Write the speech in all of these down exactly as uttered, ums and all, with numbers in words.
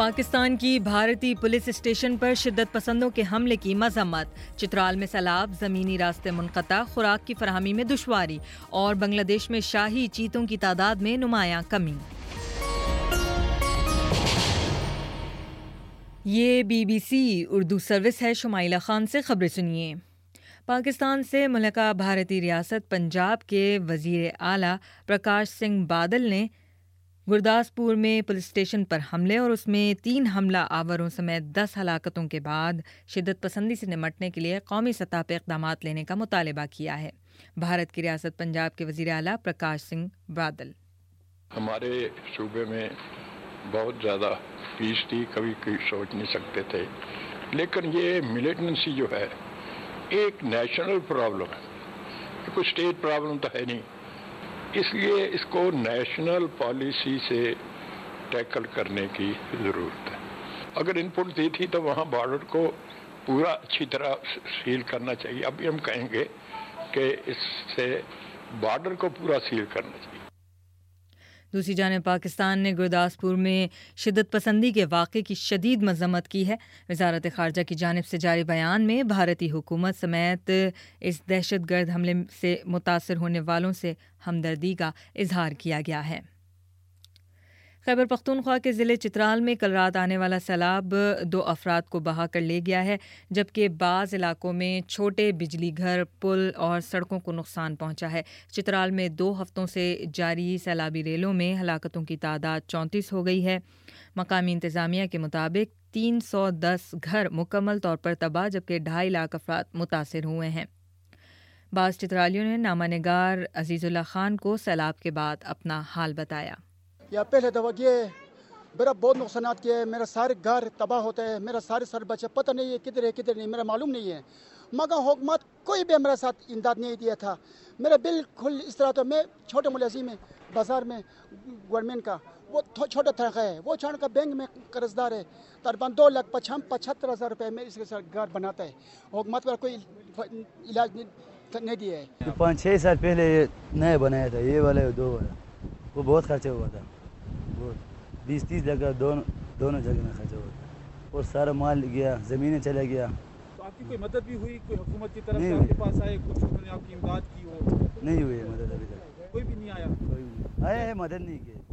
پاکستان کی بھارتی police station پر شدت پسندوں کے حملے کی مذمت، چترال میں سیلاب، زمینی راستے منقطع، خوراک کی فراہمی میں دشواری اور بنگلہ دیش میں شاہی چیتوں کی تعداد میں نمایاں کمی۔ یہ B B C Urdu service ہے، شمائلہ خان سے خبریں سنیے۔ پاکستان سے ملکہ بھارتی ریاست پنجاب کے وزیر اعلیٰ پرکاش سنگھ بادل نے گرداسپور میں پولیس اسٹیشن پر حملے اور اس میں تین حملہ آوروں سمیت دس ہلاکتوں کے بعد شدت پسندی سے نمٹنے کے لیے قومی سطح پر اقدامات لینے کا مطالبہ کیا ہے۔ بھارت کی ریاست پنجاب کے وزیر اعلیٰ پرکاش سنگھ بادل: ہمارے صوبے میں بہت زیادہ پیس تھی، کبھی کوئی سوچ نہیں سکتے تھے، لیکن یہ ملیٹنسی جو ہے ایک نیشنل پرابلم ہے، کوئی اسٹیٹ پرابلم تو ہے نہیں، اس لیے اس کو نیشنل پالیسی سے ٹیکل کرنے کی ضرورت ہے۔ اگر ان پٹ دی تھی تو وہاں بارڈر کو پورا اچھی طرح سیل کرنا چاہیے۔ اب بھی ہم کہیں گے کہ اس سے بارڈر کو پورا سیل کرنا چاہیے۔ دوسری جانب پاکستان نے گرداسپور میں شدت پسندی کے واقعے کی شدید مذمت کی ہے۔ وزارت خارجہ کی جانب سے جاری بیان میں بھارتی حکومت سمیت اس دہشت گرد حملے سے متاثر ہونے والوں سے ہمدردی کا اظہار کیا گیا ہے۔ خیبر پختونخوا کے ضلع چترال میں کل رات آنے والا سیلاب دو افراد کو بہا کر لے گیا ہے، جبکہ بعض علاقوں میں چھوٹے بجلی گھر، پل اور سڑکوں کو نقصان پہنچا ہے۔ چترال میں دو ہفتوں سے جاری سیلابی ریلوں میں ہلاکتوں کی تعداد چونتیس ہو گئی ہے۔ مقامی انتظامیہ کے مطابق تین سو دس گھر مکمل طور پر تباہ، جبکہ ڈھائی لاکھ افراد متاثر ہوئے ہیں۔ بعض چترالیوں نے نامہ نگار عزیز اللہ خان کو سیلاب کے بعد اپنا حال بتایا۔ یا پہلے دفعہ یہ میرا بہت نقصانات کیا ہے، میرا سارے گھر تباہ ہوتا ہے، میرا سارے سر بچے پتہ نہیں ہے کدھر ہے کدھر نہیں، میرا معلوم نہیں ہے، مگر حکومت کوئی بھی میرے ساتھ امداد نہیں دیا تھا۔ میرا بالکل اس طرح تو میں چھوٹے ملازم میں بازار میں گورنمنٹ کا وہ چھوٹا تنخواہ ہے، وہ چھوڑ کر بینک میں قرض دار ہے، تقریباً دو لاکھ پچہتر ہزار روپے میں اس کے ساتھ گھر بناتا ہے۔ حکومت پر کوئی علاج نہیں دیا ہے۔ پانچ چھ سال پہلے یہ نیا بنایا تھا، یہ والا دو والا، وہ بہت خرچہ ہوا تھا، بیس تیس جگہ دونوں دونوں جگہ میں خرچہ ہوا تھا، اور سارا مال گیا، زمینیں چلا گیا۔ تو آپ کی کوئی مدد بھی ہوئی؟ کوئی حکومت کی طرف سے آپ کے پاس آئے، کچھ انہوں نے آپ کی امداد کی ہو؟ نہیں ہوئی مدد ابھی تک، کوئی بھی نہیں آیا؟ کوئی نہیں آیا ہے، مدد نہیں کی۔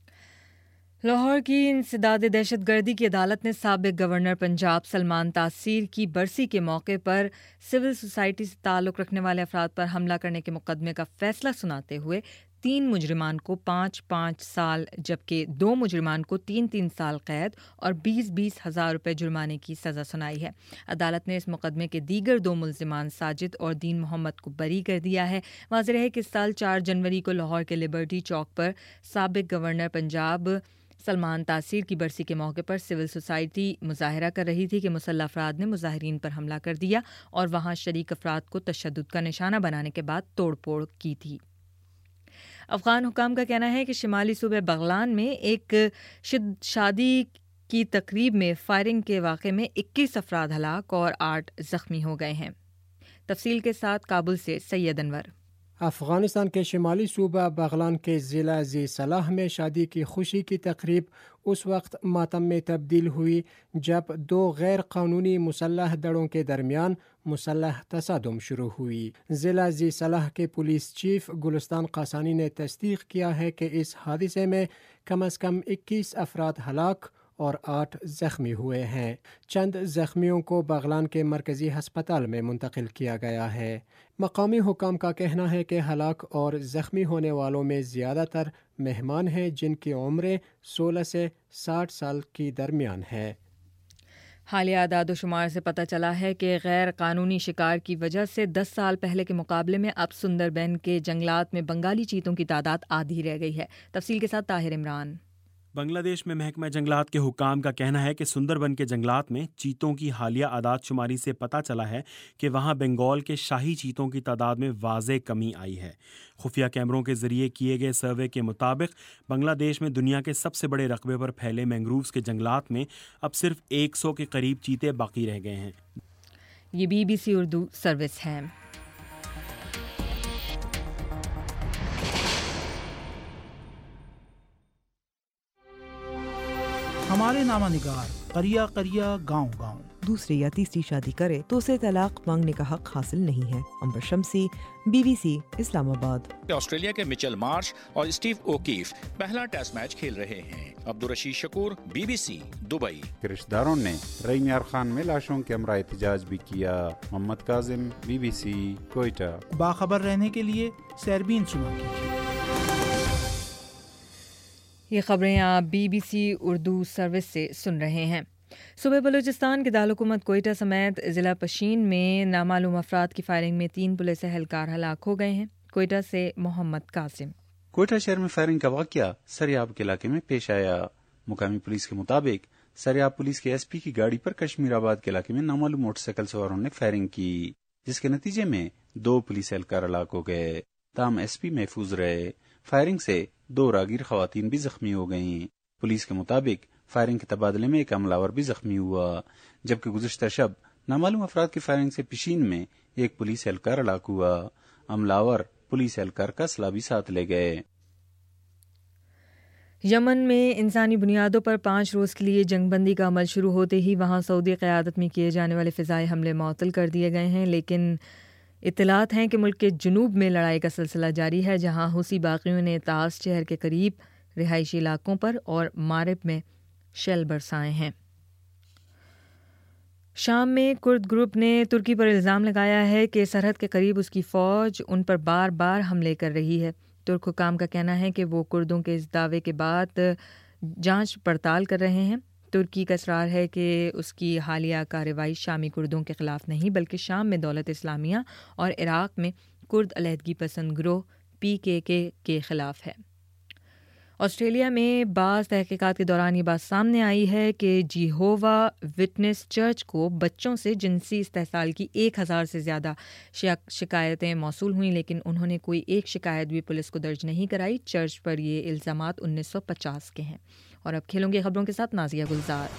لاہور کی انسداد دہشت گردی کی عدالت نے سابق گورنر پنجاب سلمان تاثیر کی برسی کے موقع پر سول سوسائٹی سے تعلق رکھنے والے افراد پر حملہ کرنے کے مقدمے کا فیصلہ سناتے ہوئے تین مجرمان کو پانچ پانچ سال جبکہ دو مجرمان کو تین تین سال قید اور بیس بیس ہزار روپے جرمانے کی سزا سنائی ہے۔ عدالت نے اس مقدمے کے دیگر دو ملزمان ساجد اور دین محمد کو بری کر دیا ہے۔ واضح رہے کہ اس سال چار جنوری کو لاہور کے لبرٹی چوک پر سابق گورنر پنجاب سلمان تاثیر کی برسی کے موقع پر سول سوسائٹی مظاہرہ کر رہی تھی کہ مسلح افراد نے مظاہرین پر حملہ کر دیا اور وہاں شریک افراد کو تشدد کا نشانہ بنانے کے بعد توڑ پھوڑ کی تھی۔ افغان حکام کا کہنا ہے کہ شمالی صوبے بغلان میں ایک شادی کی تقریب میں فائرنگ کے واقعے میں اکیس افراد ہلاک اور آٹھ زخمی ہو گئے ہیں۔ تفصیل کے ساتھ کابل سے سید انور۔ افغانستان کے شمالی صوبہ بغلان کے ضلع ذی صلاح میں شادی کی خوشی کی تقریب اس وقت ماتم میں تبدیل ہوئی جب دو غیر قانونی مسلح دڑوں کے درمیان مسلح تصادم شروع ہوئی۔ ضلع ذی صلاح کے پولیس چیف گلستان قاسانی نے تصدیق کیا ہے کہ اس حادثے میں کم از کم اکیس افراد ہلاک اور آٹھ زخمی ہوئے ہیں۔ چند زخمیوں کو بغلان کے مرکزی ہسپتال میں منتقل کیا گیا ہے۔ مقامی حکام کا کہنا ہے کہ ہلاک اور زخمی ہونے والوں میں زیادہ تر مہمان ہیں جن کی عمریں سولہ سے ساٹھ سال کی درمیان ہے۔ حالیہ اعداد و شمار سے پتہ چلا ہے کہ غیر قانونی شکار کی وجہ سے دس سال پہلے کے مقابلے میں اب سندر بین کے جنگلات میں بنگالی چیتوں کی تعداد آدھی رہ گئی ہے۔ تفصیل کے ساتھ طاہر عمران۔ بنگلہ دیش میں محکمہ جنگلات کے حکام کا کہنا ہے کہ سندربن کے جنگلات میں چیتوں کی حالیہ اعداد شماری سے پتہ چلا ہے کہ وہاں بنگال کے شاہی چیتوں کی تعداد میں واضح کمی آئی ہے۔ خفیہ کیمروں کے ذریعے کیے گئے سروے کے مطابق بنگلہ دیش میں دنیا کے سب سے بڑے رقبے پر پھیلے مینگرووز کے جنگلات میں اب صرف ایک سو کے قریب چیتے باقی رہ گئے ہیں۔ یہ B B C Urdu service ہے۔ हमारे नामा निगार करिया करिया गाँव गाँव। दूसरी या तीसरी शादी करे तो उसे तलाक मांगने का हक हासिल नहीं है। अंबर शम्सी, बीबीसी, इस्लामाबाद। ऑस्ट्रेलिया के मिचेल मार्श और स्टीव ओकीफ पहला टेस्ट मैच खेल रहे हैं। Abdul Rashid Shakoor, BBC, Dubai. रिश्तेदारों ने रईम यार खान में लाशों के हमरा एहतजाज भी किया। मोहम्मद काजिम, बीबीसी, कोयटा। बाखबर रहने के लिए सैरबीन सुना कीजिए। ये खबरें आप बीबीसी उर्दू सर्विस से सुन रहे हैं। सूबे बलूचिस्तान के दारुलकूमत कोयटा समेत ज़िला पशीन में नामालूम अफराद की फायरिंग में तीन पुलिस एहलकार हलाक हो गए हैं। कोयटा से मोहम्मद कासिम। कोयटा शहर में फायरिंग का वाकया सरियाब के इलाके में पेश आया। मुकामी पुलिस के मुताबिक सरियाब पुलिस के एसपी की गाड़ी पर कश्मीराबाद के इलाके में नामालूम मोटरसाइकिल सवारों ने फायरिंग की, जिसके नतीजे में दो पुलिस एहलकार हलाक हो गए। ताम एसपी महफूज रहे। फायरिंग से दो रागीर खवातीन भी जख्मी हो गयीं। पुलिस के मुताबिक फायरिंग के तबादले में एक हमलावर भी जख्मी हुआ, जबकि गुज़िश्ता शब नामालूम अफराद की फायरिंग से पिशीन में एक पुलिस एहलकार हलाक हुआ। हमलावर पुलिस एहलकार का असला भी साथ ले गए। यमन में इंसानी बुनियादों पर पाँच रोज़ के लिए जंगबंदी का अमल शुरू होते ही वहाँ सऊदी क़यादत में किए जाने वाले फ़िज़ाई हमले मुअत्तल कर दिए गए हैं, लेकिन इत्तलात हैं कि मुल्क के जुनूब में लड़ाई का सिलसिला जारी है, जहाँ हुसी बागियों ने तास शहर के करीब रिहायशी इलाकों पर और मारिब में शेल बरसाए हैं। शाम में कुर्द ग्रुप ने तुर्की पर इल्ज़ाम लगाया है कि सरहद के करीब उसकी फ़ौज उन पर बार बार हमले कर रही है। तुर्क हुकाम का कहना है कि वो कुर्दों के इस दावे के बाद जांच पड़ताल कर रहे हैं। तुर्की का इसरार है कि उसकी हालिया कार्रवाई शामी कुर्दों के ख़िलाफ़ नहीं बल्कि शाम में दौलत इस्लामिया और इराक़ में कुर्द अलहदगी पसंद गिरोह पी के के के ख़िलाफ़ है। ऑस्ट्रेलिया में बाज़ तहक़ीक़ात के दौरान ये बात सामने आई है कि जिहोवा विटनेस चर्च को बच्चों से जिनसी इस्तेहसाल की एक हज़ार से ज़्यादा शिकायतें मौसूल हुई, लेकिन उन्होंने कोई एक शिकायत भी पुलिस को दर्ज नहीं कराई। चर्च पर ये इल्ज़ामात उन्नीस सौ पचास के हैं। और अब खेलों की खबरों के साथ नाजिया गुलजार।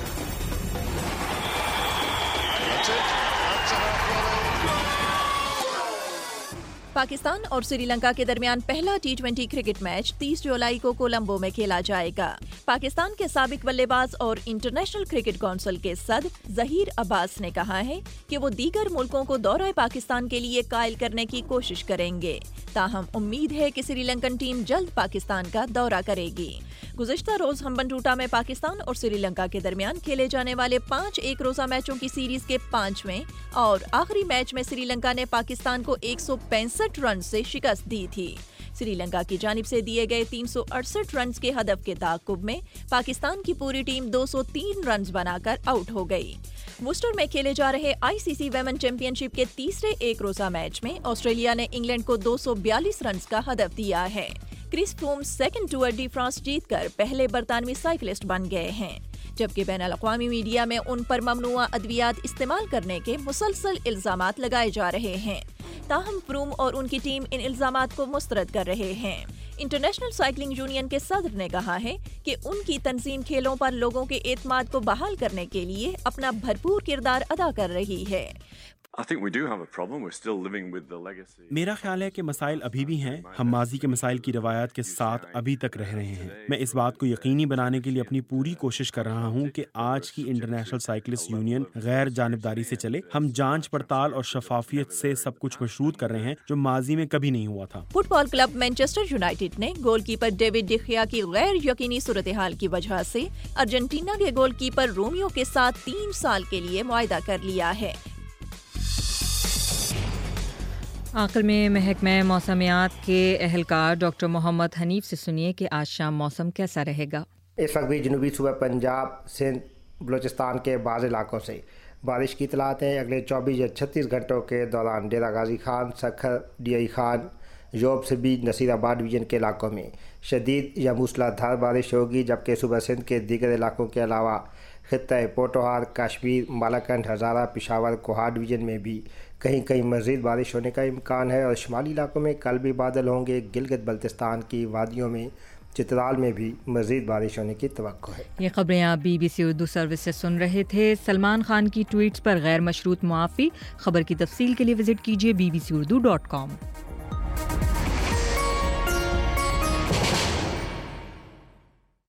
पाकिस्तान और श्रीलंका के दरमियान पहला टी ट्वेंटी क्रिकेट मैच तीस जुलाई को कोलंबो में खेला जाएगा। पाकिस्तान के साबिक बल्लेबाज और इंटरनेशनल क्रिकेट काउंसिल के सदर ज़हीर अब्बास ने कहा है कि वो दीगर मुल्कों को दौरा पाकिस्तान के लिए कायल करने की कोशिश करेंगे। ताहम उम्मीद है कि श्रीलंकन टीम जल्द पाकिस्तान का दौरा करेगी। गुज़िश्ता रोज हम्बनटोटा में पाकिस्तान और श्रीलंका के दरमियान खेले जाने वाले पाँच एक रोजा मैचों की सीरीज के पांचवें और आखिरी मैच में श्रीलंका ने पाकिस्तान को एक सौ पैंसठ रन से शिकस्त दी थी। श्रीलंका की जानिब से दिए गए तीन सौ अड़सठ रन के हदफ के ताक़ुब में पाकिस्तान की पूरी टीम दो सौ तीन रन बनाकर आउट हो गई। वुस्टर में खेले जा रहे आईसीसी वुमेन चैंपियनशिप के तीसरे एक रोजा मैच में ऑस्ट्रेलिया ने इंग्लैंड को दो सौ बयालीस रन का हदफ दिया है। Chris Froome second Tour de France जीतकर पहले बरतानवी साइकिलिस्ट बन गए हैं, जबकि बैनुल-अक़वामी मीडिया में उन पर ममनुआ अद्वियात इस्तेमाल करने के मुसलसल इल्जामात लगाए जा रहे हैं। ताहम फ्रूम और उनकी टीम इन इल्जामात को मुस्तरद कर रहे हैं। इंटरनेशनल साइकिलिंग यूनियन के सदर ने कहा है कि उनकी तंजीम खेलों पर लोगों के एतमाद को बहाल करने के लिए अपना भरपूर किरदार अदा कर रही है। मेरा ख्याल है कि मसाइल अभी भी हैं। हम माजी के मसाइल की रवायत के साथ अभी तक रह रहे हैं। मैं इस बात को यकीनी बनाने के लिए अपनी पूरी कोशिश कर रहा हूं कि आज की इंटरनेशनल साइकिलिस्ट यूनियन गैर जानिबदारी से चले। हम जांच पड़ताल और शफाफियत से सब कुछ मशरूत कर रहे हैं, जो माजी में कभी नहीं हुआ था। फुटबॉल क्लब मैनचेस्टर यूनाइटेड ने गोलकीपर डेविड डिखिया की गैर यकीनी सूरत हाल की वजह से अर्जेंटीना के गोलकीपर रोमियो के साथ तीन साल के लिए मुआहदा कर लिया है। आखिर में महकमा मौसमियात के एहलकार डॉक्टर मोहम्मद हनीफ से सुनिए कि आज शाम मौसम कैसा रहेगा। इस वक्त भी जनूबी सूबा पंजाब, सिंध, बलूचिस्तान के बाज़ इलाकों से बारिश की इतलात है। अगले चौबीस या छत्तीस घंटों के दौरान डेरा गाजी खान, सखर, डी खान, योब से भी नसीराबाद डिवीजन के इलाकों में शदीद या मूसलाधार बारिश होगी, जबकि सुबह सिंध के दीगर इलाकों के अलावा खित्ता पोटोहार, कश्मीर, मालाकंड, हज़ारा, पिशावर, कोहार डिवीजन में भी कहीं कहीं मज़ीद बारिश होने का इम्कान है। और शुमाली इलाकों में कल भी बादल होंगे। गिलगित बल्तिस्तान की वादियों में, चित्राल में भी मज़ीद बारिश होने की तवक्को है। ये खबरें आप बीबीसी उर्दू सर्विस से सुन रहे थे। सलमान खान की ट्वीट्स पर गैर मशरूत मुआफ़ी। खबर की तफसील के लिए विजिट कीजिए B B C Urdu dot com.